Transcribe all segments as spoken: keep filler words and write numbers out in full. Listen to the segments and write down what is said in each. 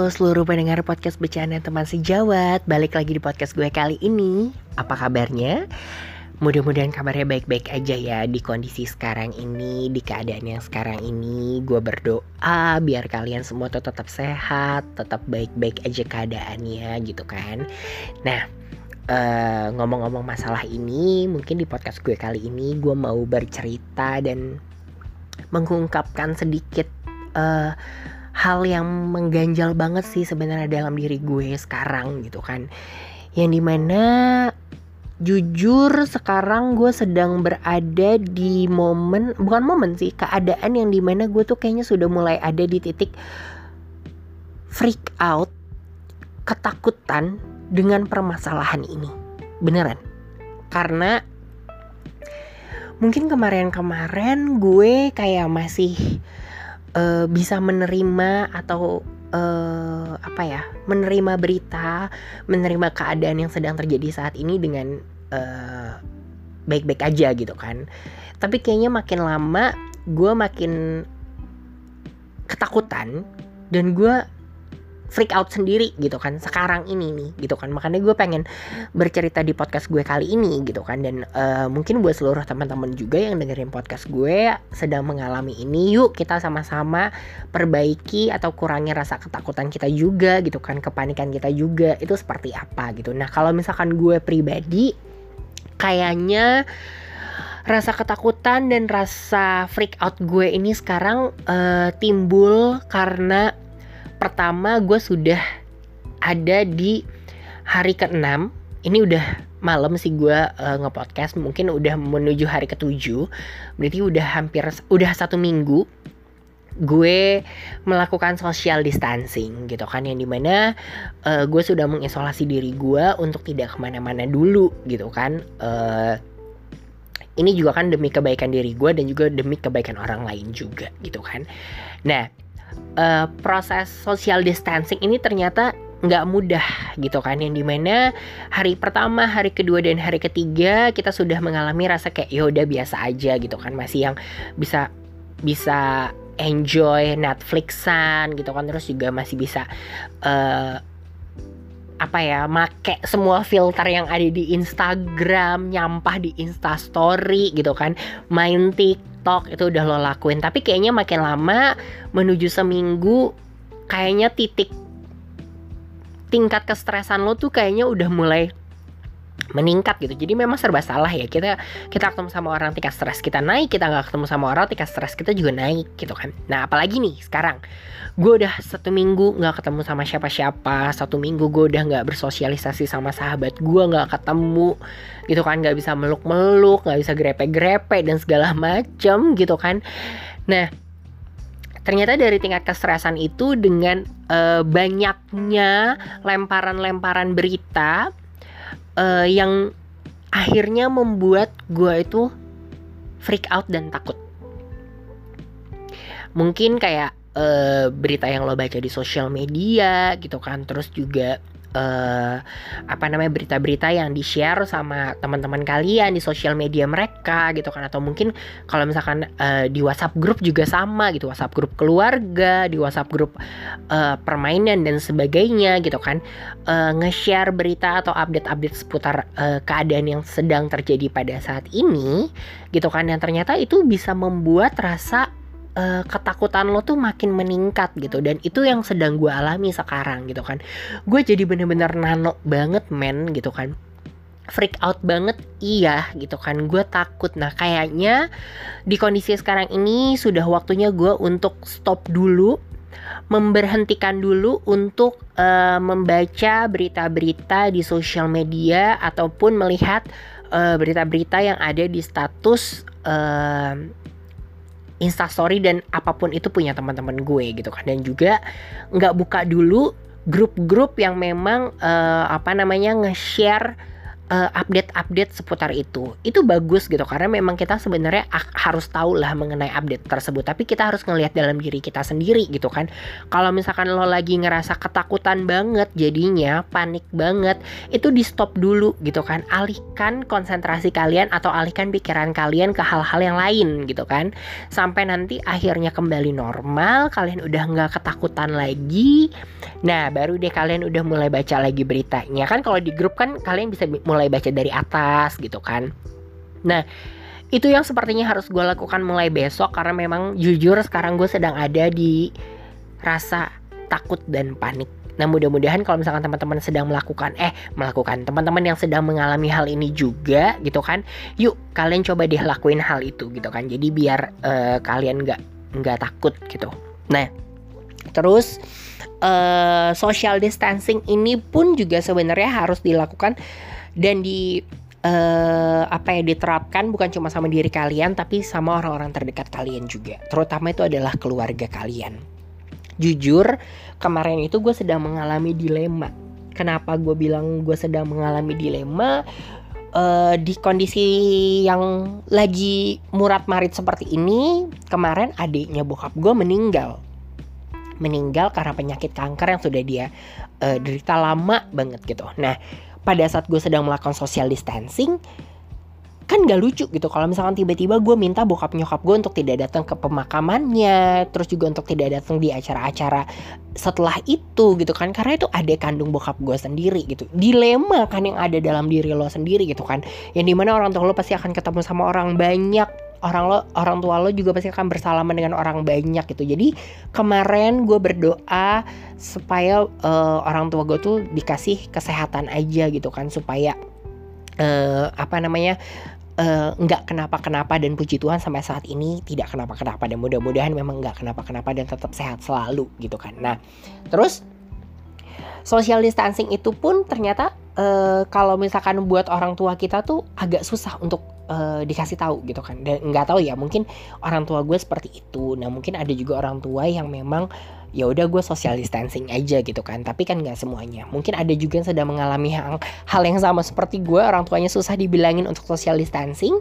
Halo seluruh pendengar podcast Bercanda Teman Sejawat. Balik lagi di podcast gue kali ini. Apa kabarnya? Mudah-mudahan kabarnya baik-baik aja ya di kondisi sekarang ini, di keadaan yang sekarang ini. Gue berdoa biar kalian semua tuh tetap sehat, tetap baik-baik aja keadaannya gitu kan. Nah, uh, ngomong-ngomong masalah ini, mungkin di podcast gue kali ini gue mau bercerita dan mengungkapkan sedikit uh, hal yang mengganjal banget sih sebenarnya dalam diri gue sekarang gitu kan. Yang dimana jujur sekarang gue sedang berada di momen, bukan momen sih, keadaan yang dimana gue tuh kayaknya sudah mulai ada di titik freak out, ketakutan dengan permasalahan ini. Beneran. Karena mungkin kemarin-kemarin gue kayak masih Uh, bisa menerima atau uh, apa ya menerima berita, menerima keadaan yang sedang terjadi saat ini dengan uh, baik-baik aja gitu kan. Tapi kayaknya makin lama gue makin ketakutan dan gue freak out sendiri gitu kan sekarang ini nih gitu kan. Makanya gue pengen bercerita di podcast gue kali ini gitu kan. Dan uh, mungkin buat seluruh teman-teman juga yang dengerin podcast gue sedang mengalami ini, yuk kita sama-sama perbaiki atau kurangi rasa ketakutan kita juga gitu kan, kepanikan kita juga itu seperti apa gitu. Nah kalau misalkan gue pribadi, kayaknya rasa ketakutan dan rasa freak out gue ini sekarang uh, timbul karena pertama, gue sudah ada di hari keenam. Ini udah malam sih gue uh, nge-podcast. Mungkin udah menuju hari ketujuh. Berarti udah hampir, udah satu minggu gue melakukan social distancing gitu kan. Yang dimana uh, gue sudah mengisolasi diri gue untuk tidak kemana-mana dulu gitu kan. Uh, ini juga kan demi kebaikan diri gue dan juga demi kebaikan orang lain juga gitu kan. Nah, Uh, proses social distancing ini ternyata nggak mudah gitu kan, yang dimana hari pertama, hari kedua dan hari ketiga kita sudah mengalami rasa kayak ya udah biasa aja gitu kan, masih yang bisa bisa enjoy Netflixan gitu kan, terus juga masih bisa uh, apa ya make semua filter yang ada di Instagram, nyampah di Instastory gitu kan, main TikTok itu udah lo lakuin. Tapi kayaknya makin lama menuju seminggu, kayaknya titik tingkat kestresan lo tuh kayaknya udah mulai meningkat gitu. Jadi memang serba salah ya, kita kita ketemu sama orang tingkat stres kita naik, kita nggak ketemu sama orang tingkat stres kita juga naik gitu kan. Nah apalagi nih sekarang gue udah satu minggu nggak ketemu sama siapa-siapa, satu minggu gue udah nggak bersosialisasi sama sahabat gue, nggak ketemu gitu kan, nggak bisa meluk-meluk, nggak bisa grepe-grepe dan segala macem gitu kan. Nah ternyata dari tingkat kestresan itu dengan uh, banyaknya lemparan-lemparan berita uh, yang akhirnya membuat gue itu freak out dan takut. Mungkin kayak Uh, berita yang lo baca di sosial media gitu kan, terus juga uh, apa namanya berita-berita yang di-share sama teman-teman kalian di sosial media mereka gitu kan, atau mungkin kalau misalkan uh, di WhatsApp grup juga sama gitu, WhatsApp grup keluarga, di WhatsApp grup uh, permainan dan sebagainya gitu kan, uh, nge-share berita atau update-update seputar uh, keadaan yang sedang terjadi pada saat ini gitu kan, yang ternyata itu bisa membuat rasa Uh, ketakutan lo tuh makin meningkat gitu. Dan itu yang sedang gue alami sekarang gitu kan. Gue jadi bener-bener nano banget men gitu kan, freak out banget iya gitu kan, gue takut. Nah kayaknya di kondisi sekarang ini sudah waktunya gue untuk stop dulu, memberhentikan dulu untuk uh, membaca berita-berita di sosial media ataupun melihat uh, berita-berita yang ada di status uh, Instastory dan apapun itu punya teman-teman gue gitu kan. Dan juga nggak buka dulu grup-grup yang memang uh, apa namanya nge-share uh, update-update seputar itu. Itu bagus gitu, karena memang kita sebenarnya ak- harus tahu lah mengenai update tersebut. Tapi kita harus ngelihat dalam diri kita sendiri gitu kan. Kalau misalkan lo lagi ngerasa ketakutan banget, jadinya panik banget, itu di stop dulu gitu kan. Alihkan konsentrasi kalian atau alihkan pikiran kalian ke hal-hal yang lain gitu kan. Sampai nanti akhirnya kembali normal, kalian udah nggak ketakutan lagi. Nah baru deh kalian udah mulai baca lagi beritanya kan. Kalau di grup kan kalian bisa mulai baca dari atas gitu kan. Nah itu yang sepertinya harus gue lakukan mulai besok, karena memang jujur sekarang gue sedang ada di rasa takut dan panik. Nah mudah-mudahan kalau misalkan teman-teman sedang melakukan eh melakukan teman-teman yang sedang mengalami hal ini juga gitu kan, yuk kalian coba deh lakuin hal itu gitu kan. Jadi biar uh, kalian nggak nggak takut gitu. Nah terus uh, social distancing ini pun juga sebenarnya harus dilakukan dan di Uh, apa ya diterapkan bukan cuma sama diri kalian, tapi sama orang-orang terdekat kalian juga. Terutama itu adalah keluarga kalian. Jujur kemarin itu gue sedang mengalami dilema. Kenapa gue bilang gue sedang mengalami dilema? Uh, di kondisi yang lagi murat marit seperti ini, kemarin adiknya bokap gue meninggal. Meninggal karena penyakit kanker yang sudah dia uh, derita lama banget gitu. Nah pada saat gue sedang melakukan social distancing, kan gak lucu gitu kalau misalkan tiba-tiba gue minta bokap nyokap gue untuk tidak datang ke pemakamannya, terus juga untuk tidak datang di acara-acara setelah itu gitu kan, karena itu adik kandung bokap gue sendiri gitu. Dilema kan yang ada dalam diri lo sendiri gitu kan, yang dimana orang tua lo pasti akan ketemu sama orang banyak, orang lo orang tua lo juga pasti akan bersalaman dengan orang banyak gitu. Jadi kemarin gue berdoa supaya uh, orang tua gue tuh dikasih kesehatan aja gitu kan, supaya uh, apa namanya uh, nggak kenapa-kenapa, dan puji Tuhan sampai saat ini tidak kenapa-kenapa, dan mudah-mudahan memang nggak kenapa-kenapa dan tetap sehat selalu gitu kan. Nah terus social distancing itu pun ternyata uh, kalau misalkan buat orang tua kita tuh agak susah untuk uh, dikasih tahu gitu kan. Dan nggak tahu ya, mungkin orang tua gue seperti itu. Nah mungkin ada juga orang tua yang memang ya udah gue social distancing aja gitu kan. Tapi kan nggak semuanya. Mungkin ada juga yang sedang mengalami hal, hal yang sama seperti gue, orang tuanya susah dibilangin untuk social distancing.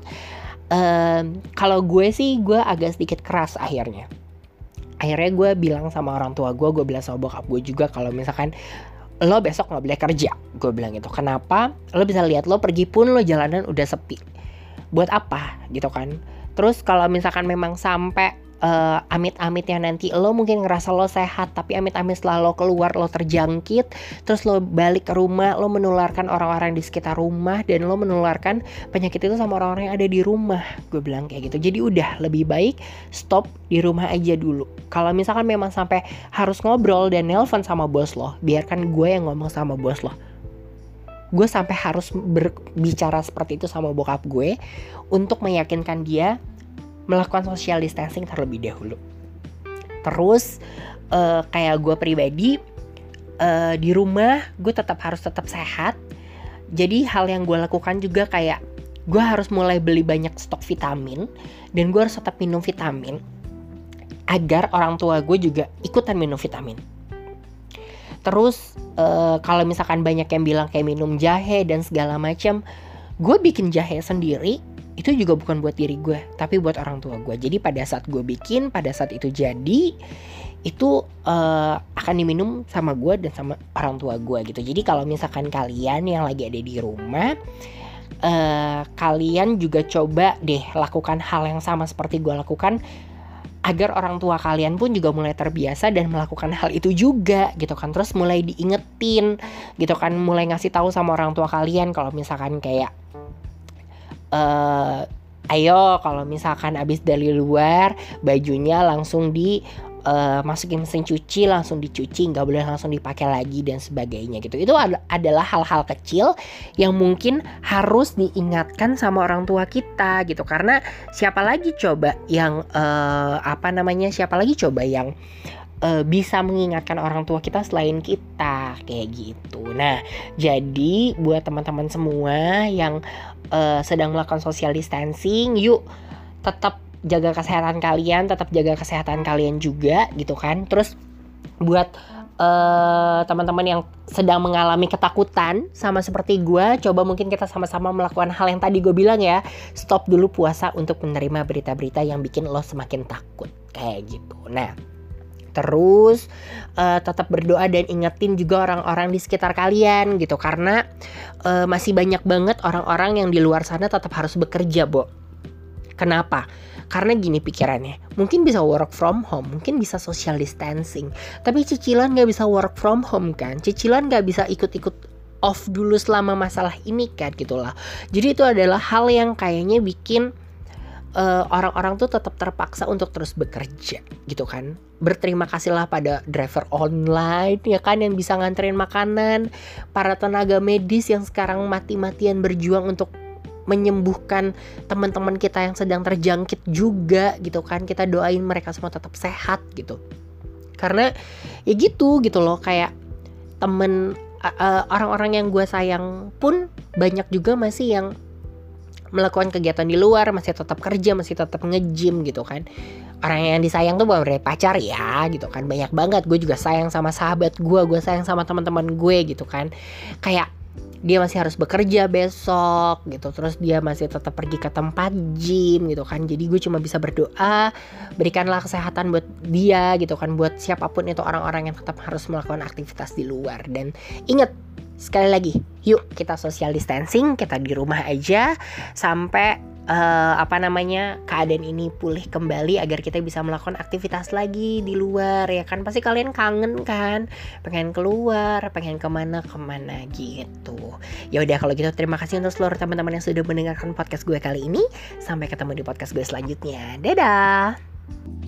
Uh, kalau gue sih gue agak sedikit keras akhirnya. Akhirnya gue bilang sama orang tua gue, gue bilang sama bokap gue juga, kalau misalkan lo besok gak boleh kerja, gue bilang gitu. Kenapa? Lo bisa lihat lo pergi pun lo jalanan udah sepi, buat apa gitu kan. Terus kalau misalkan memang sampai uh, amit-amitnya nanti lo mungkin ngerasa lo sehat, tapi amit-amit setelah lo keluar lo terjangkit, terus lo balik ke rumah, lo menularkan orang-orang di sekitar rumah, dan lo menularkan penyakit itu sama orang-orang yang ada di rumah. Gue bilang kayak gitu. Jadi udah lebih baik stop di rumah aja dulu. Kalau misalkan memang sampai harus ngobrol dan nelpon sama bos lo, biarkan gue yang ngomong sama bos lo. Gue sampai harus berbicara seperti itu sama bokap gue untuk meyakinkan dia melakukan social distancing terlebih dahulu. Terus uh, kayak gue pribadi uh, di rumah gue tetap harus tetap sehat. Jadi hal yang gue lakukan juga kayak gue harus mulai beli banyak stok vitamin, dan gue harus tetap minum vitamin agar orang tua gue juga ikutan minum vitamin. Terus uh, kalau misalkan banyak yang bilang kayak minum jahe dan segala macam, gue bikin jahe sendiri. Itu juga bukan buat diri gue, tapi buat orang tua gue. Jadi pada saat gue bikin, pada saat itu jadi, itu uh, akan diminum sama gue dan sama orang tua gue gitu. Jadi kalau misalkan kalian yang lagi ada di rumah, uh, kalian juga coba deh lakukan hal yang sama seperti gue lakukan, agar orang tua kalian pun juga mulai terbiasa dan melakukan hal itu juga gitu kan. Terus mulai diingetin gitu kan, mulai ngasih tahu sama orang tua kalian kalau misalkan kayak uh, ayo kalau misalkan abis dari luar bajunya langsung di uh, masukin mesin cuci, langsung dicuci, nggak boleh langsung dipakai lagi dan sebagainya gitu. Itu ad- adalah hal-hal kecil yang mungkin harus diingatkan sama orang tua kita gitu, karena siapa lagi coba yang uh, apa namanya siapa lagi coba yang uh, bisa mengingatkan orang tua kita selain kita kayak gitu. Nah jadi buat teman-teman semua yang uh, sedang melakukan social distancing, yuk tetap jaga kesehatan kalian, tetap jaga kesehatan kalian juga gitu kan. Terus buat uh, teman-teman yang sedang mengalami ketakutan sama seperti gue, coba mungkin kita sama-sama melakukan hal yang tadi gue bilang ya. Stop dulu puasa untuk menerima berita-berita yang bikin lo semakin takut kayak gitu. Nah, terus uh, tetap berdoa dan ingetin juga orang-orang di sekitar kalian gitu, karena uh, masih banyak banget orang-orang yang di luar sana tetap harus bekerja, Bo. Kenapa? Karena gini pikirannya, mungkin bisa work from home, mungkin bisa social distancing, tapi cicilan gak bisa work from home kan, cicilan gak bisa ikut-ikut off dulu selama masalah ini kan gitu lah. Jadi itu adalah hal yang kayaknya bikin uh, orang-orang tuh tetap terpaksa untuk terus bekerja gitu kan. Berterima kasihlah pada driver online ya kan, yang bisa nganterin makanan, para tenaga medis yang sekarang mati-matian berjuang untuk menyembuhkan teman-teman kita yang sedang terjangkit juga gitu kan. Kita doain mereka semua tetap sehat gitu. Karena ya gitu gitu loh, kayak temen uh, orang-orang yang gue sayang pun banyak juga masih yang melakukan kegiatan di luar, masih tetap kerja, masih tetap nge-gym gitu kan. Orang yang disayang tuh bukan dari pacar ya gitu kan. Banyak banget, gue juga sayang sama sahabat gue, gue sayang sama teman-teman gue gitu kan. Kayak dia masih harus bekerja besok gitu, terus dia masih tetap pergi ke tempat gym gitu kan. Jadi gue cuma bisa berdoa, berikanlah kesehatan buat dia gitu kan, buat siapapun itu orang-orang yang tetap harus melakukan aktivitas di luar. Dan ingat, sekali lagi, yuk kita social distancing, kita di rumah aja sampai uh, apa namanya keadaan ini pulih kembali, agar kita bisa melakukan aktivitas lagi di luar ya kan. Pasti kalian kangen kan, pengen keluar, pengen kemana-kemana gitu. Ya udah kalau gitu, terima kasih untuk seluruh teman-teman yang sudah mendengarkan podcast gue kali ini. Sampai ketemu di podcast gue selanjutnya. Dadah.